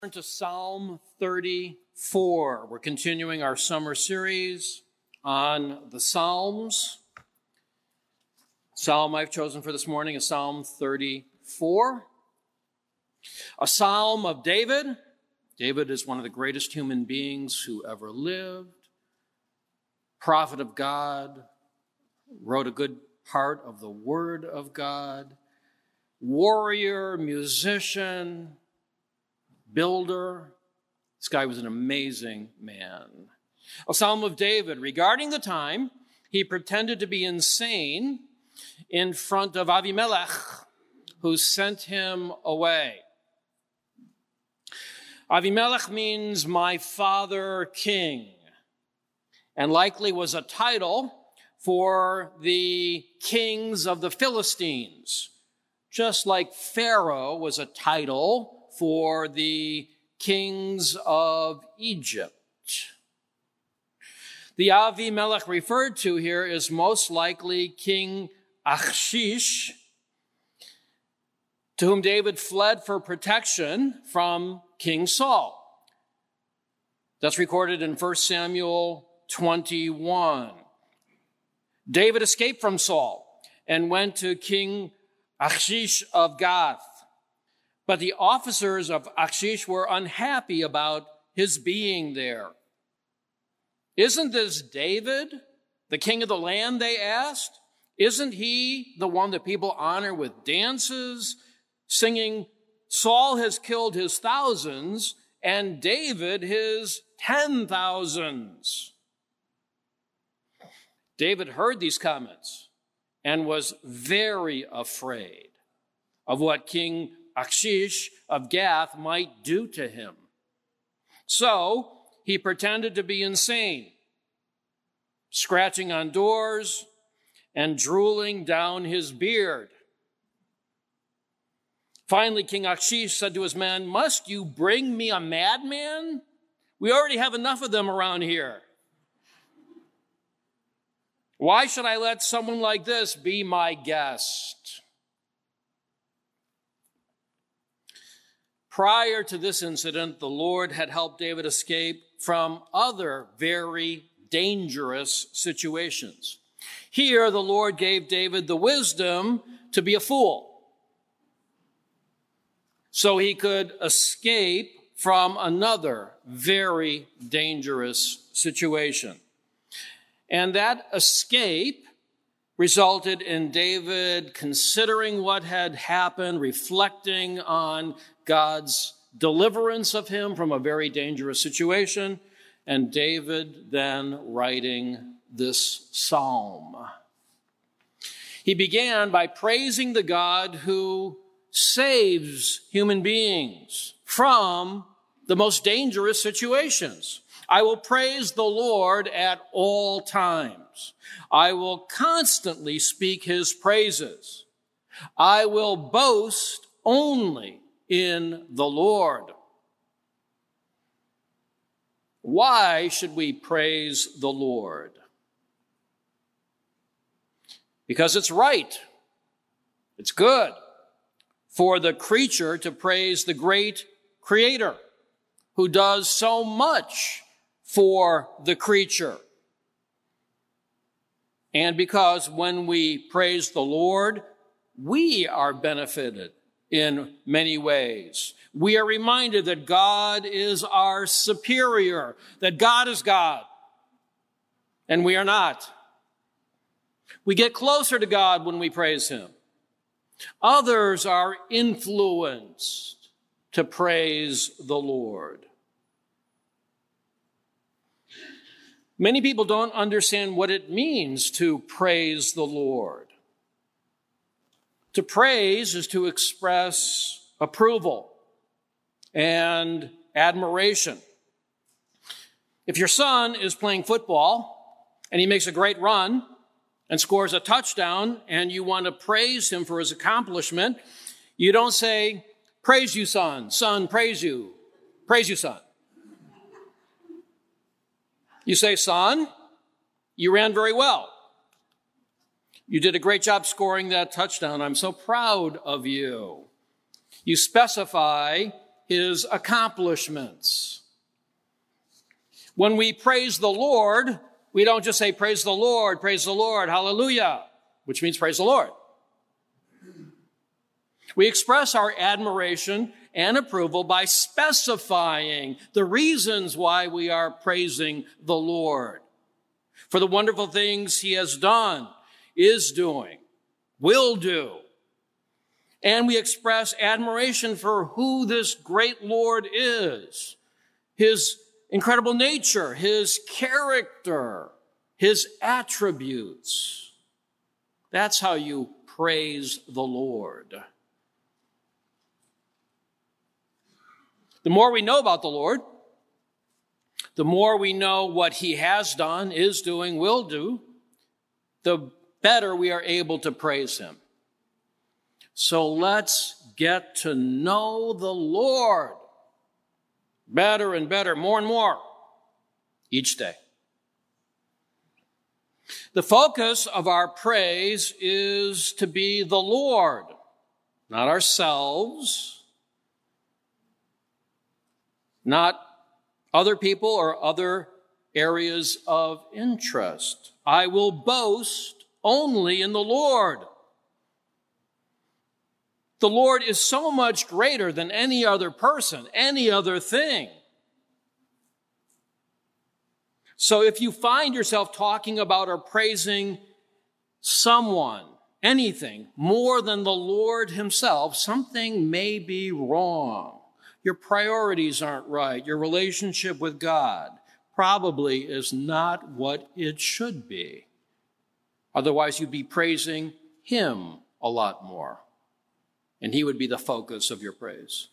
Turn to Psalm 34. We're continuing our summer series on the Psalms. Psalm I've chosen for this morning is Psalm 34. A psalm of David. David is one of the greatest human beings who ever lived. Prophet of God. Wrote a good part of the Word of God. Warrior, musician, builder. This guy was an amazing man. A psalm of David regarding the time he pretended to be insane in front of Avimelech, who sent him away. Avimelech means my father king, and likely was a title for the kings of the Philistines, just like Pharaoh was a title for the kings of Egypt. The Avimelech referred to here is most likely King Achish, to whom David fled for protection from King Saul. That's recorded in 1 Samuel 21. David escaped from Saul and went to King Achish of Gath. But the officers of Achish were unhappy about his being there. Isn't this David, the king of the land, they asked? Isn't he the one that people honor with dances, singing, Saul has killed his thousands and David his 10,000s? David heard these comments and was very afraid of what King Achish of Gath might do to him. So he pretended to be insane, scratching on doors and drooling down his beard. Finally, King Achish said to his men, "Must you bring me a madman? We already have enough of them around here. Why should I let someone like this be my guest?" Prior to this incident, the Lord had helped David escape from other very dangerous situations. Here, the Lord gave David the wisdom to be a fool, so he could escape from another very dangerous situation. And that escape resulted in David considering what had happened, reflecting on God's deliverance of him from a very dangerous situation, and David then writing this psalm. He began by praising the God who saves human beings from the most dangerous situations. I will praise the Lord at all times. I will constantly speak his praises. I will boast only in the Lord. Why should we praise the Lord? Because it's right. It's good for the creature to praise the great Creator who does so much for the creature. And because when we praise the Lord, we are benefited in many ways. We are reminded that God is our superior, that God is God, and we are not. We get closer to God when we praise him. Others are influenced to praise the Lord. Many people don't understand what it means to praise the Lord. To praise is to express approval and admiration. If your son is playing football and he makes a great run and scores a touchdown and you want to praise him for his accomplishment, you don't say, "Praise you, son. Son, praise you. Praise you, son." You say, "Son, you ran very well. You did a great job scoring that touchdown. I'm so proud of you." You specify his accomplishments. When we praise the Lord, we don't just say, praise the Lord, hallelujah, which means praise the Lord. We express our admiration and approval by specifying the reasons why we are praising the Lord for the wonderful things he has done, is doing, will do. And we express admiration for who this great Lord is, his incredible nature, his character, his attributes. That's how you praise the Lord. The more we know about the Lord, the more we know what he has done, is doing, will do, the better we are able to praise him. So let's get to know the Lord better and better, more and more, each day. The focus of our praise is to be the Lord, not ourselves, not other people or other areas of interest. I will boast only in the Lord. The Lord is so much greater than any other person, any other thing. So if you find yourself talking about or praising someone, anything, more than the Lord himself, something may be wrong. Your priorities aren't right. Your relationship with God probably is not what it should be. Otherwise, you'd be praising him a lot more, and he would be the focus of your praise.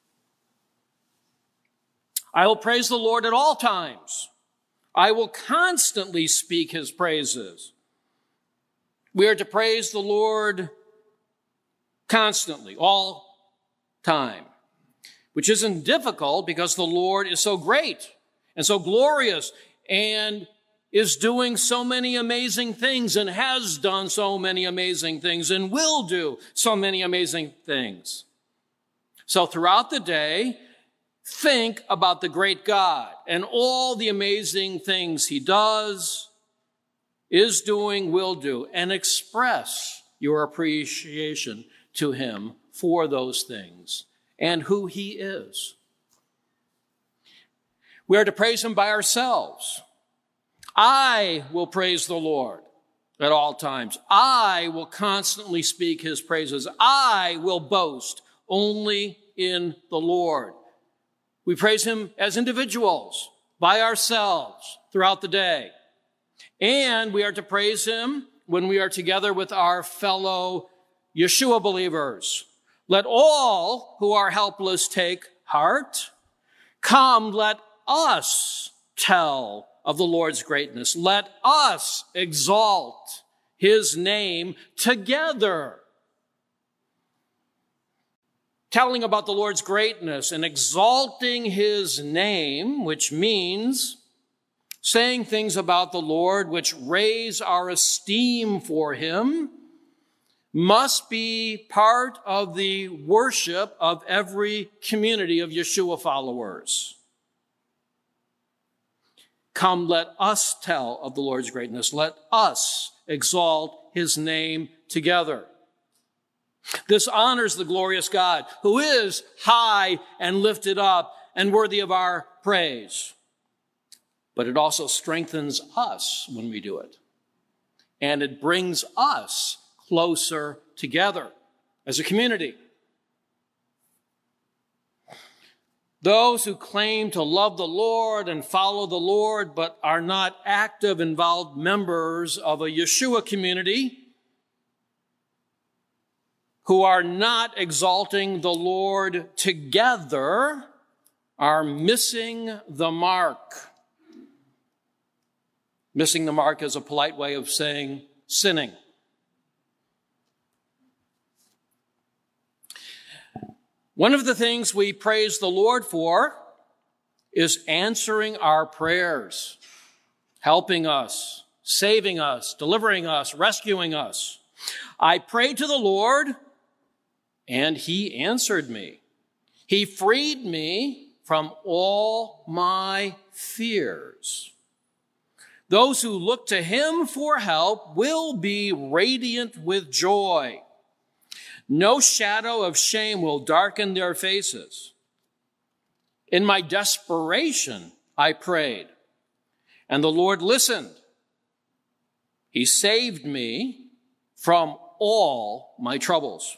I will praise the Lord at all times. I will constantly speak his praises. We are to praise the Lord constantly, all time, which isn't difficult because the Lord is so great and so glorious and is doing so many amazing things and has done so many amazing things and will do so many amazing things. So throughout the day, think about the great God and all the amazing things he does, is doing, will do, and express your appreciation to him for those things and who he is. We are to praise him by ourselves. I will praise the Lord at all times. I will constantly speak his praises. I will boast only in the Lord. We praise him as individuals, by ourselves, throughout the day. And we are to praise him when we are together with our fellow Yeshua believers. Let all who are helpless take heart. Come, let us tell of the Lord's greatness. Let us exalt his name together. Telling about the Lord's greatness and exalting his name, which means saying things about the Lord which raise our esteem for him, must be part of the worship of every community of Yeshua followers. Come, let us tell of the Lord's greatness. Let us exalt his name together. This honors the glorious God who is high and lifted up and worthy of our praise. But it also strengthens us when we do it. And it brings us closer together as a community. Those who claim to love the Lord and follow the Lord but are not active, involved members of a Yeshua community, who are not exalting the Lord together, are missing the mark. Missing the mark is a polite way of saying sinning. One of the things we praise the Lord for is answering our prayers, helping us, saving us, delivering us, rescuing us. I prayed to the Lord, and he answered me. He freed me from all my fears. Those who look to him for help will be radiant with joy. No shadow of shame will darken their faces. In my desperation, I prayed, and the Lord listened. He saved me from all my troubles.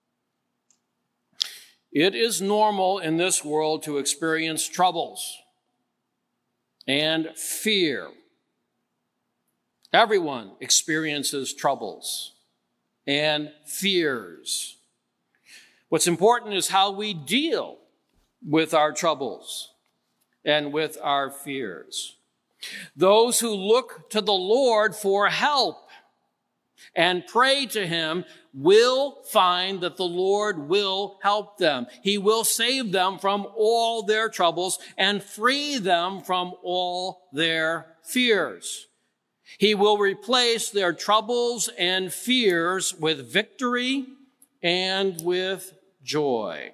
It is normal in this world to experience troubles and fear. Everyone experiences troubles and fears. What's important is how we deal with our troubles and with our fears. Those who look to the Lord for help and pray to him will find that the Lord will help them. He will save them from all their troubles and free them from all their fears. He will replace their troubles and fears with victory and with joy.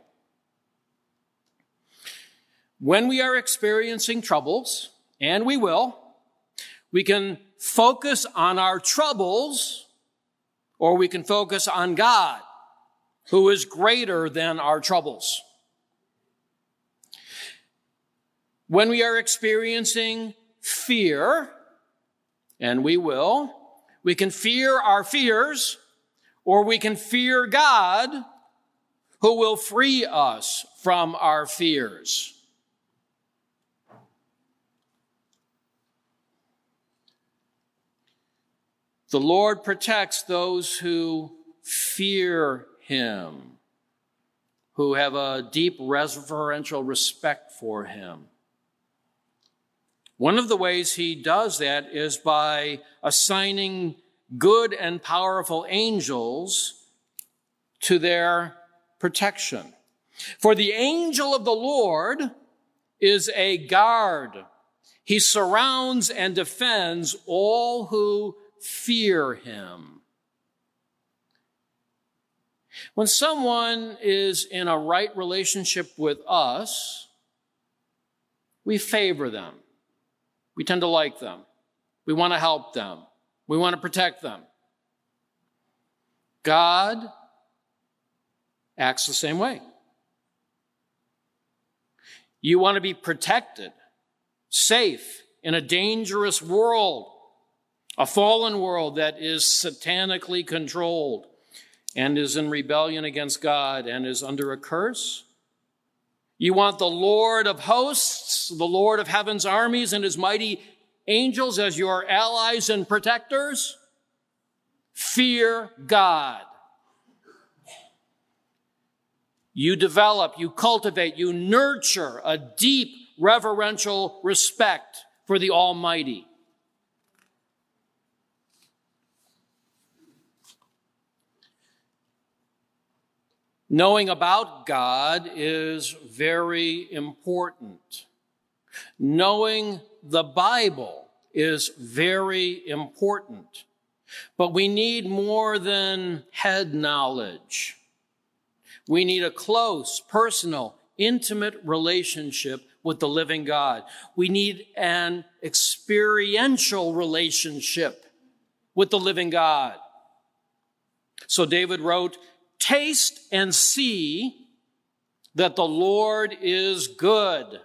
When we are experiencing troubles, and we will, we can focus on our troubles, or we can focus on God, who is greater than our troubles. When we are experiencing fear, and we will, we can fear our fears, or we can fear God, who will free us from our fears. The Lord protects those who fear him, who have a deep reverential respect for him. One of the ways he does that is by assigning good and powerful angels to their protection. For the angel of the Lord is a guard. He surrounds and defends all who fear him. When someone is in a right relationship with us, we favor them. We tend to like them. We want to help them. We want to protect them. God acts the same way. You want to be protected, safe in a dangerous world, a fallen world that is satanically controlled and is in rebellion against God and is under a curse. You want the Lord of hosts, the Lord of heaven's armies, and his mighty angels as your allies and protectors? Fear God. You develop, you cultivate, you nurture a deep reverential respect for the Almighty. Knowing about God is very important. Knowing the Bible is very important. But we need more than head knowledge. We need a close, personal, intimate relationship with the living God. We need an experiential relationship with the living God. So David wrote, "Taste and see that the Lord is good."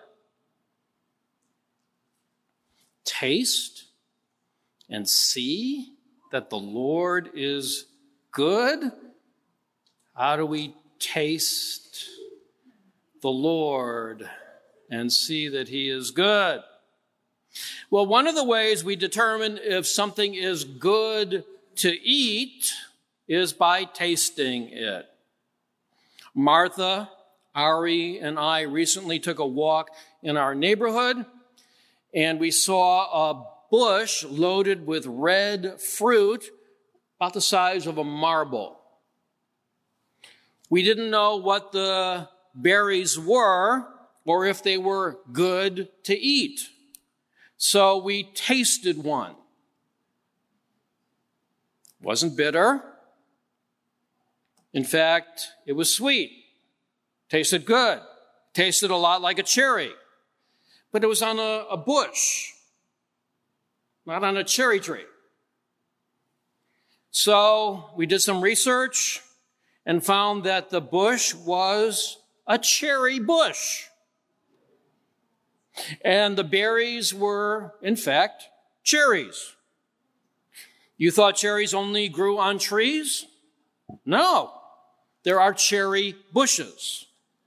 Taste and see that the Lord is good? How do we taste the Lord and see that he is good? Well, one of the ways we determine if something is good to eat is by tasting it. Martha, Ari, and I recently took a walk in our neighborhood, and we saw a bush loaded with red fruit about the size of a marble. We didn't know what the berries were or if they were good to eat. So we tasted one. It wasn't bitter. In fact, it was sweet. Tasted good. Tasted a lot like a cherry, but it was on a bush, not on a cherry tree. So we did some research and found that the bush was a cherry bush. And the berries were, in fact, cherries. You thought cherries only grew on trees? No, there are cherry bushes.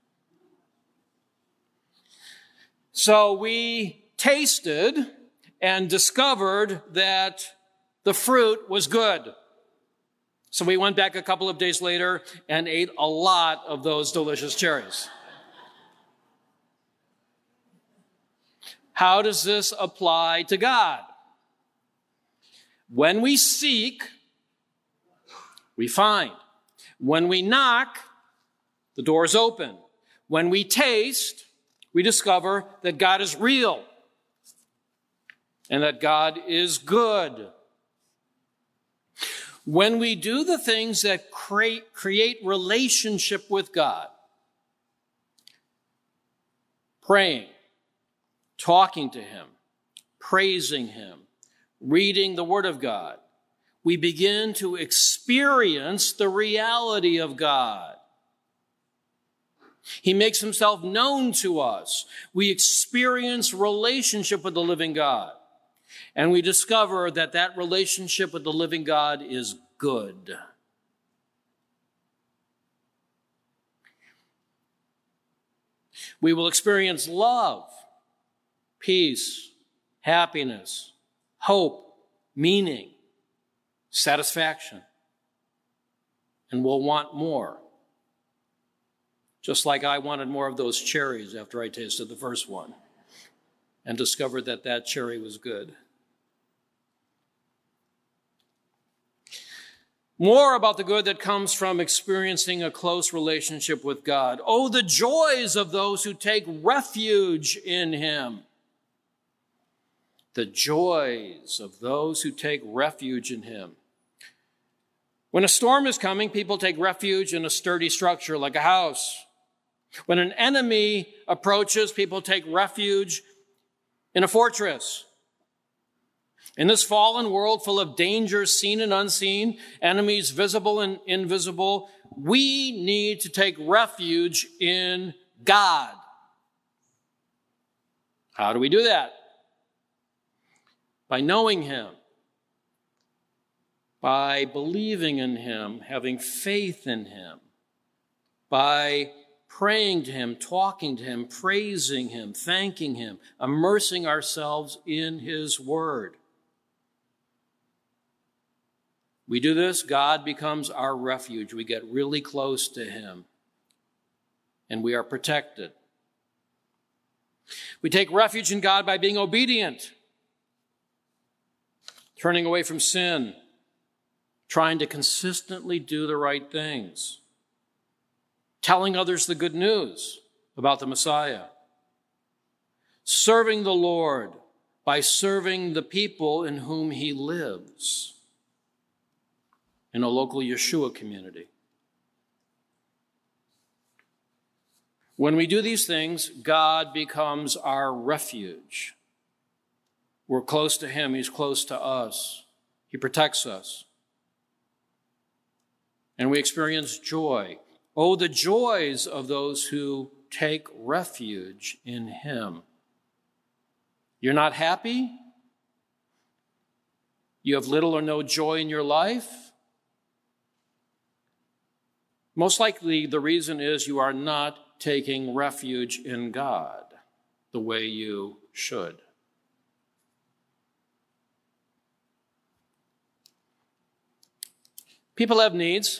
So we tasted and discovered that the fruit was good. So we went back a couple of days later and ate a lot of those delicious cherries. How does this apply to God? When we seek, we find. When we knock, the door is open. When we taste, we discover that God is real and that God is good. When we do the things that create relationship with God, praying, talking to Him, praising Him, reading the Word of God, we begin to experience the reality of God. He makes Himself known to us. We experience relationship with the living God. And we discover that that relationship with the living God is good. We will experience love, peace, happiness, hope, meaning, satisfaction. And we'll want more. Just like I wanted more of those cherries after I tasted the first one and discovered that that cherry was good. More about the good that comes from experiencing a close relationship with God. Oh, the joys of those who take refuge in Him. The joys of those who take refuge in Him. When a storm is coming, people take refuge in a sturdy structure like a house. When an enemy approaches, people take refuge in a fortress. In this fallen world full of dangers seen and unseen, enemies visible and invisible, we need to take refuge in God. How do we do that? By knowing Him, by believing in Him, having faith in Him, by praying to Him, talking to Him, praising Him, thanking Him, immersing ourselves in His Word. We do this, God becomes our refuge. We get really close to Him, and we are protected. We take refuge in God by being obedient, turning away from sin, trying to consistently do the right things, telling others the good news about the Messiah, serving the Lord by serving the people in whom He lives in a local Yeshua community. When we do these things, God becomes our refuge. We're close to Him. He's close to us. He protects us. And we experience joy. Oh, the joys of those who take refuge in Him. You're not happy? You have little or no joy in your life? Most likely the reason is you are not taking refuge in God the way you should. People have needs.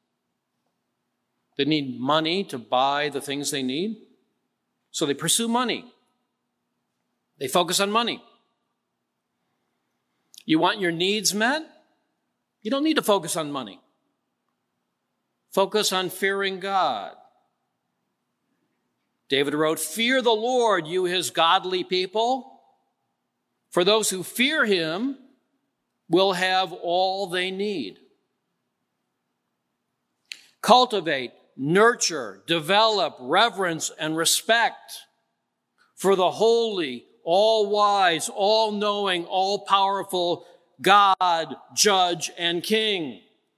They need money to buy the things they need, so they pursue money. They focus on money. You want your needs met? You don't need to focus on money. Focus on fearing God. David wrote, "Fear the Lord, you His godly people, for those who fear Him will have all they need." Cultivate nurture, develop reverence and respect for the holy, all-wise, all-knowing, all-powerful God, Judge, and King.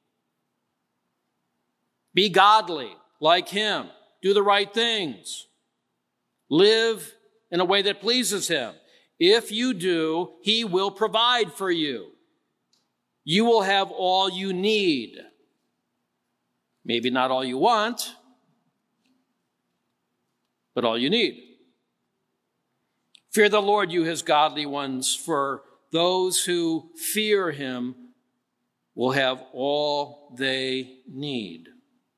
Be godly like him. Do the right things. Live in a way that pleases him. If you do, he will provide for you. You will have all you need. Maybe not all you want, but all you need. Fear the Lord, you his godly ones, for those who fear him will have all they need.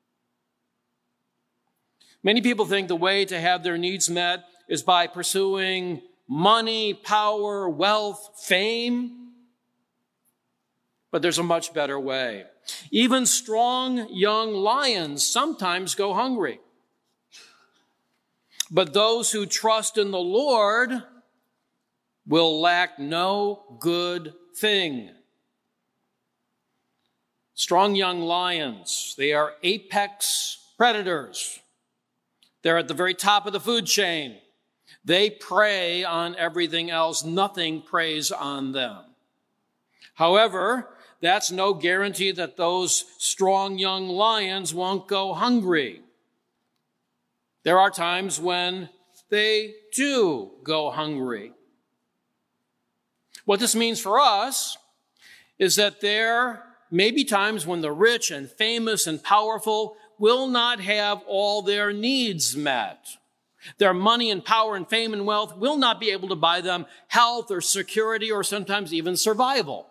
Many people think the way to have their needs met is by pursuing money, power, wealth, fame. But there's a much better way. Even strong young lions sometimes go hungry. But those who trust in the Lord will lack no good thing. Strong young lions, they are apex predators. They're at the very top of the food chain. They prey on everything else. Nothing preys on them. However, that's no guarantee that those strong young lions won't go hungry. There are times when they do go hungry. What this means for us is that there may be times when the rich and famous and powerful will not have all their needs met. Their money and power and fame and wealth will not be able to buy them health or security or sometimes even survival.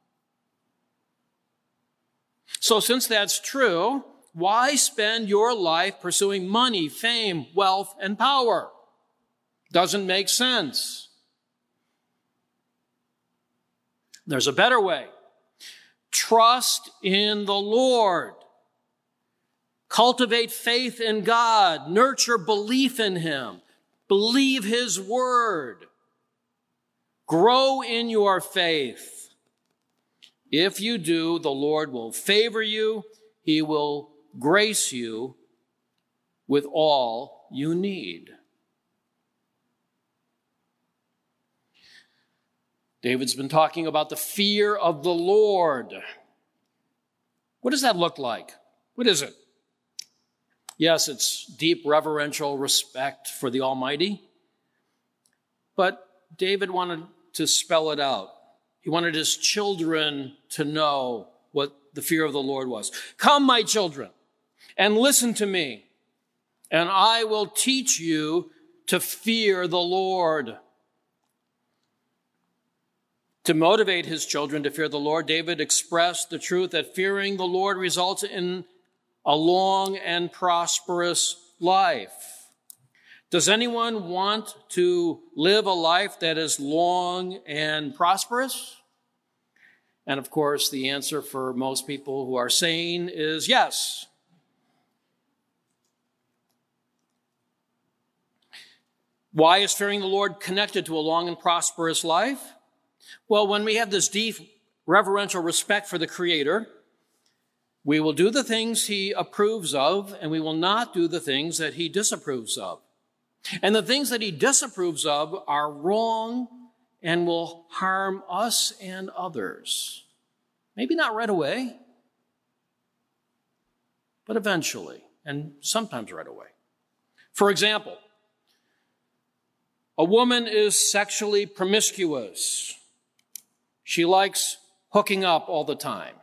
So since that's true, why spend your life pursuing money, fame, wealth, and power? Doesn't make sense. There's a better way. Trust in the Lord. Cultivate faith in God. Nurture belief in him. Believe his word. Grow in your faith. If you do, the Lord will favor you. He will grace you with all you need. David's been talking about the fear of the Lord. What does that look like? What is it? Yes, it's deep reverential respect for the Almighty. But David wanted to spell it out. He wanted his children to know what the fear of the Lord was. Come, my children, and listen to me, and I will teach you to fear the Lord. To motivate his children to fear the Lord, David expressed the truth that fearing the Lord results in a long and prosperous life. Does anyone want to live a life that is long and prosperous? And of course, the answer for most people who are sane is yes. Why is fearing the Lord connected to a long and prosperous life? Well, when we have this deep reverential respect for the Creator, we will do the things he approves of, and we will not do the things that he disapproves of. And the things that he disapproves of are wrong and will harm us and others. Maybe not right away, but eventually, and sometimes right away. For example, a woman is sexually promiscuous. She likes hooking up all the time.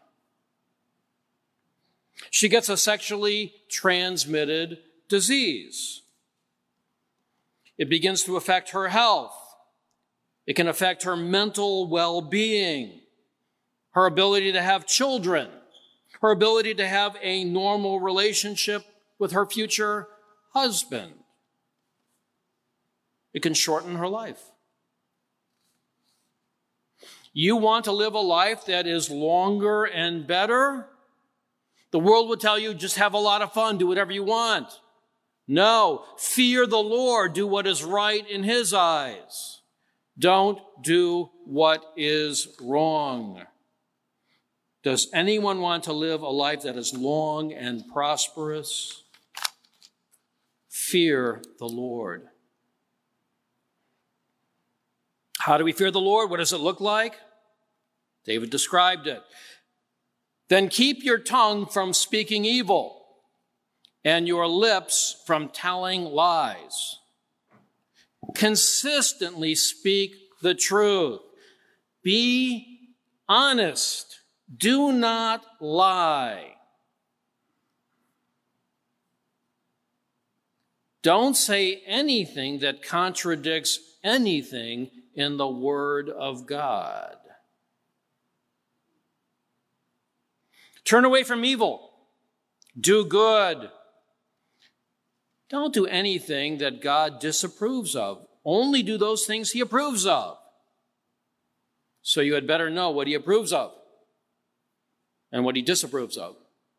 She gets a sexually transmitted disease. It begins to affect her health. It can affect her mental well-being, her ability to have children, her ability to have a normal relationship with her future husband. It can shorten her life. You want to live a life that is longer and better? The world would tell you, just have a lot of fun, do whatever you want. No, fear the Lord, do what is right in his eyes. Don't do what is wrong. Does anyone want to live a life that is long and prosperous? fear the Lord. How do we fear the Lord? What does it look like? David described it. Then keep your tongue from speaking evil and your lips from telling lies. Consistently speak the truth. Be honest. Do not lie. Don't say anything that contradicts anything in the Word of God. Turn away from evil. Do good. Don't do anything that God disapproves of. Only do those things he approves of. So you had better know what he approves of and what he disapproves of.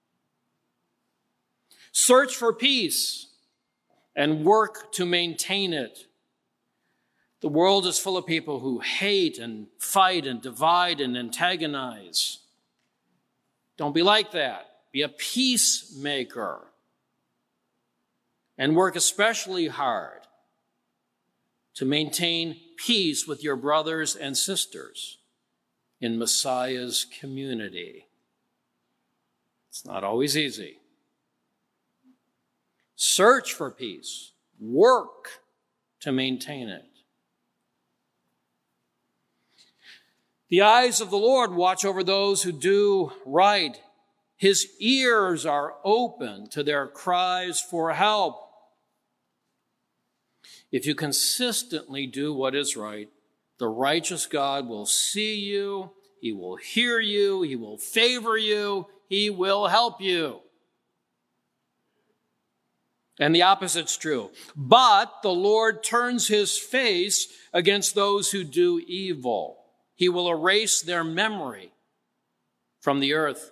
Search for peace and work to maintain it. The world is full of people who hate and fight and divide and antagonize. Don't be like that. Be a peacemaker. And work especially hard to maintain peace with your brothers and sisters in Messiah's community. It's not always easy. Search for peace. Work to maintain it. The eyes of the Lord watch over those who do right. His ears are open to their cries for help. If you consistently do what is right, the righteous God will see you, he will hear you, he will favor you, he will help you. And the opposite's true. But the Lord turns his face against those who do evil. He will erase their memory from the earth.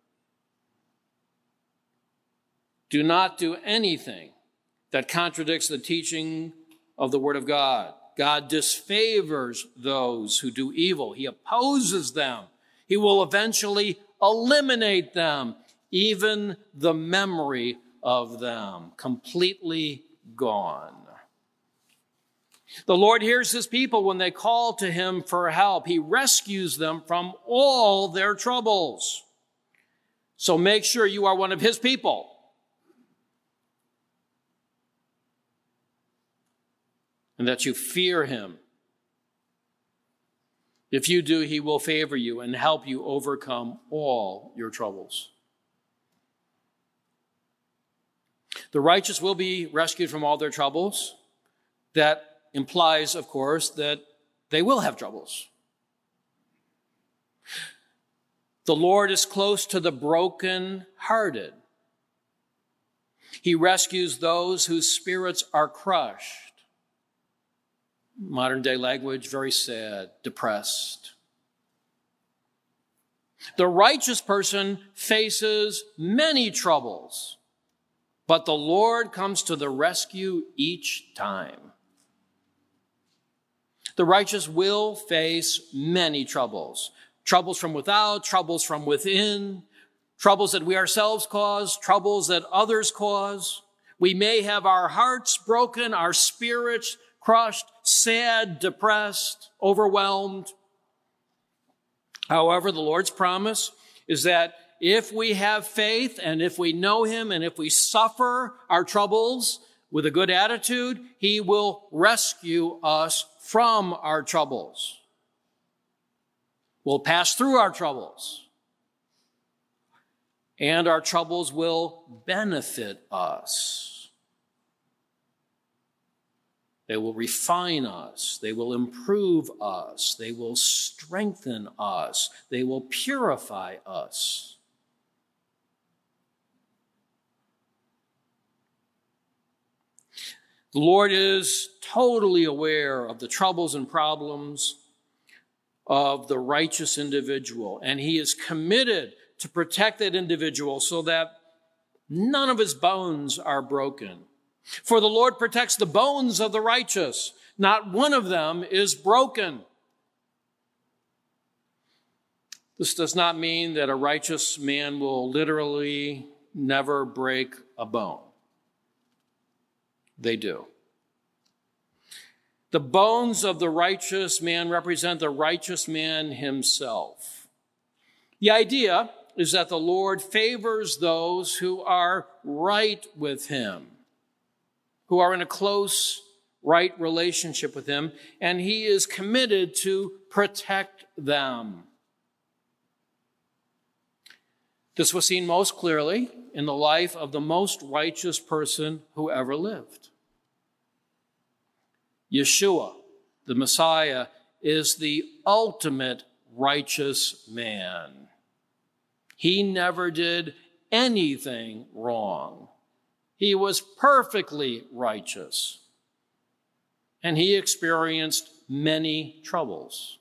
Do not do anything that contradicts the teaching of the Word of God. God disfavors those who do evil. He opposes them. He will eventually eliminate them, even the memory of them, completely gone. The Lord hears his people when they call to him for help. He rescues them from all their troubles. So make sure you are one of his people. And that you fear him. If you do, he will favor you and help you overcome all your troubles. The righteous will be rescued from all their troubles. That implies, of course, that they will have troubles. The Lord is close to the broken-hearted. He rescues those whose spirits are crushed. Modern day language, very sad, depressed. The righteous person faces many troubles, but the Lord comes to the rescue each time. The righteous will face many troubles. Troubles from without, troubles from within, troubles that we ourselves cause, troubles that others cause. We may have our hearts broken, our spirits crushed, sad, depressed, overwhelmed. However, the Lord's promise is that if we have faith and if we know him and if we suffer our troubles with a good attitude, he will rescue us from our troubles. We'll pass through our troubles. And our troubles will benefit us. They will refine us. They will improve us. They will strengthen us. They will purify us. The Lord is totally aware of the troubles and problems of the righteous individual, and he is committed to protect that individual so that none of his bones are broken. For the Lord protects the bones of the righteous. Not one of them is broken. This does not mean that a righteous man will literally never break a bone. they do. The bones of the righteous man represent the righteous man himself. The idea is that the Lord favors those who are right with him, who are in a close, right relationship with him, and he is committed to protect them. This was seen most clearly in the life of the most righteous person who ever lived. Yeshua, the Messiah, is the ultimate righteous man. He never did anything wrong. He was perfectly righteous. And he experienced many troubles,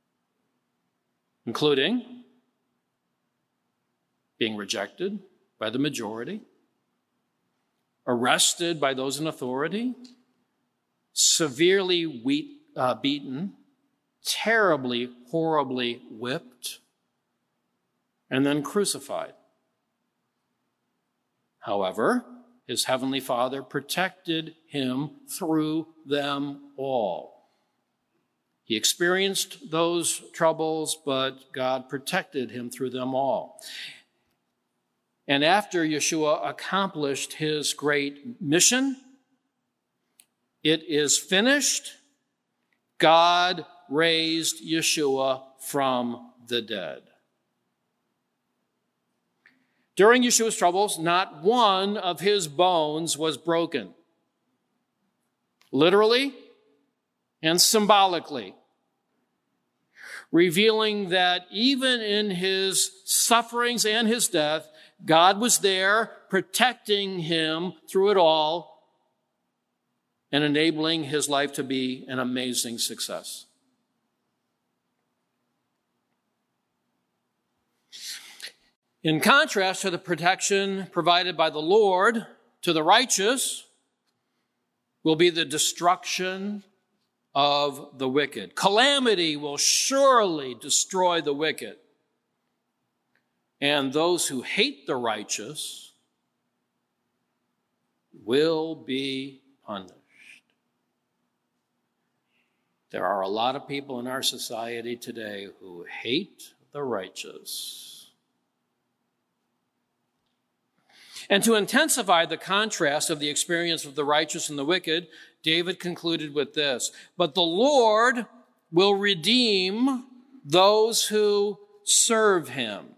including being rejected by the majority, arrested by those in authority, severely beaten, terribly, horribly whipped, and then crucified. However, his heavenly Father protected him through them all. He experienced those troubles, but God protected him through them all. And after Yeshua accomplished his great mission, it is finished. God raised Yeshua from the dead. During Yeshua's troubles, not one of his bones was broken, literally and symbolically, revealing that even in his sufferings and his death, God was there protecting him through it all and enabling his life to be an amazing success. In contrast to the protection provided by the Lord to the righteous will be the destruction of the wicked. Calamity will surely destroy the wicked. And those who hate the righteous will be punished. There are a lot of people in our society today who hate the righteous. And to intensify the contrast of the experience of the righteous and the wicked, David concluded with this: "But the Lord will redeem those who serve him."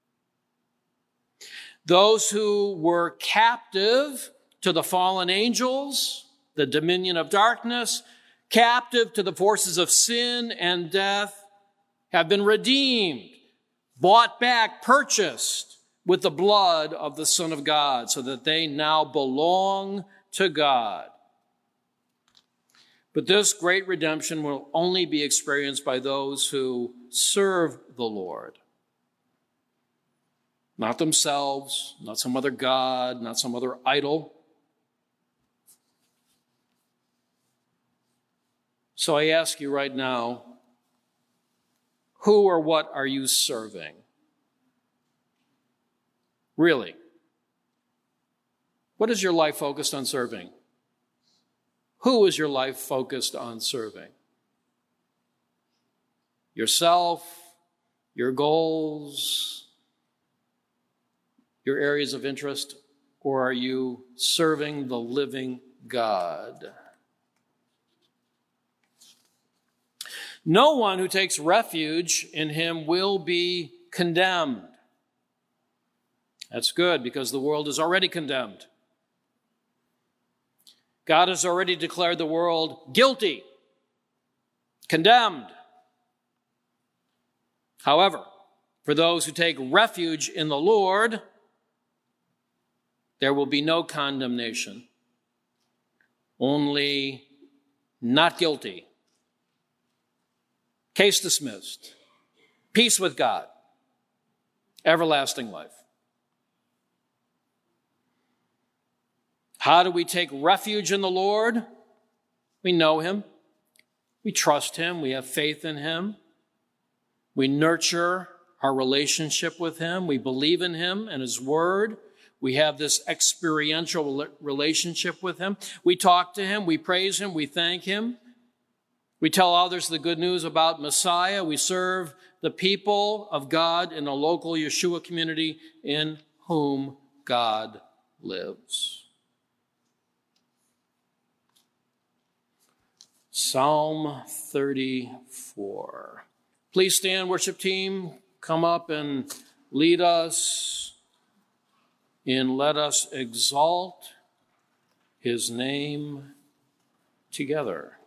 Those who were captive to the fallen angels, the dominion of darkness, captive to the forces of sin and death, have been redeemed, bought back, purchased with the blood of the Son of God, so that they now belong to God. But this great redemption will only be experienced by those who serve the Lord. Not themselves, not some other god, not some other idol. So I ask you right now, who or what are you serving? Really? What is your life focused on serving? Who is your life focused on serving? Yourself, your goals, your areas of interest, or are you serving the living God? No one who takes refuge in him will be condemned. That's good, because the world is already condemned. God has already declared the world guilty, condemned. However, for those who take refuge in the Lord, there will be no condemnation, only not guilty. Case dismissed. Peace with God. Everlasting life. How do we take refuge in the Lord? We know him. We trust him. We have faith in him. We nurture our relationship with him. We believe in him and his word. We have this experiential relationship with him. We talk to him, we praise him, we thank him. We tell others the good news about Messiah. We serve the people of God in a local Yeshua community in whom God lives. Psalm 34. Please stand, worship team. Come up and lead us in Let Us Exalt His Name Together.